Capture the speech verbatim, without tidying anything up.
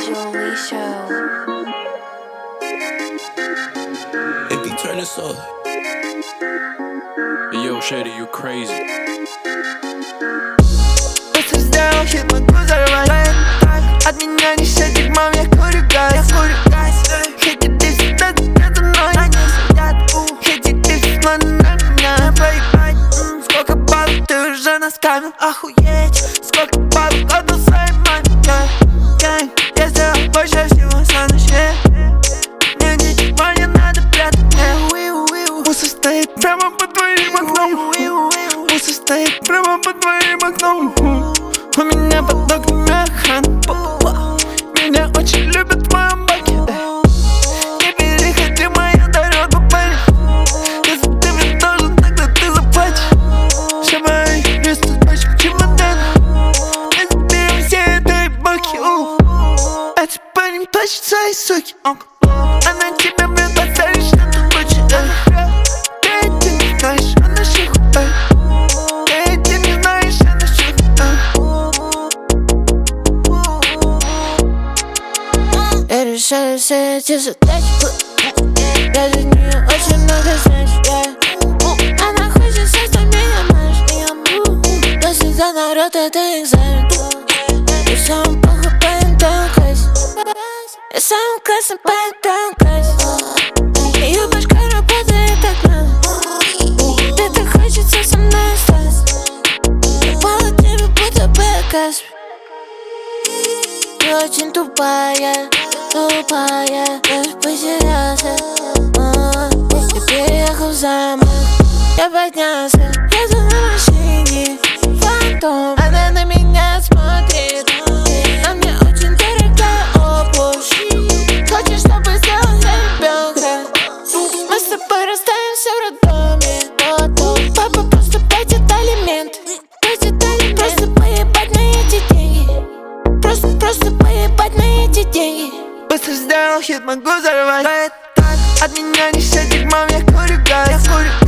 Jolie Show. If you turn this off. Hey, yo, Shady, you crazy. Быстро сделал хит, могу зарвать. От меня не сядет, мам, я курю газ. Хейти, ты всегда за мной. Хейти, ты всегда на меня. Проебать, сколько баллов ты уже наскамил. Охуеть, сколько баллов отдал своей маме. Я сделал больше всего за ночь. Мне ничего не надо прятать. Мусор стоит прямо под твоим окном. Мусор стоит прямо под твоим окном. У меня под окнами охрана. Меня очень любят в моем баке. Не переходи мою дорогу, парень. Если ты мне должен, тогда ты заплатишь. Все мои места с большим чемоданом. Мы заберем все этой баки. Этот парень плачет своей суки. Она тебя мне поставит, что ты хочешь. Ты это не знаешь, она шихуэ. Ты это не знаешь, она шихуэ. Я решаю все эти задачи. Я для нее очень много значу, yeah. Она хочет создать меня, знаешь. Но всегда народ это экзамен. Я сам плохо поэтому красит. Я самый классный поэтому красит. Ее башка работает так надо. Тебе так хочется со мной остаться. Я пала тебе будто бы Каспий. Ты очень тупая, тупая, я потерялся. Я переехал в замок, я поднялся. Еду на машине, фантом. Она на меня смотрит. На мне очень дорогая обувь. Хочешь, чтобы сделал ребенка? Мы с тобой расстанемся в роддоме. Папа просто платит алименты. Просто поебать на эти деньги. Просто, просто поебать на эти деньги. Быстро сделал хит, могу зарвать. От меня не сядет, мам, я курю газ.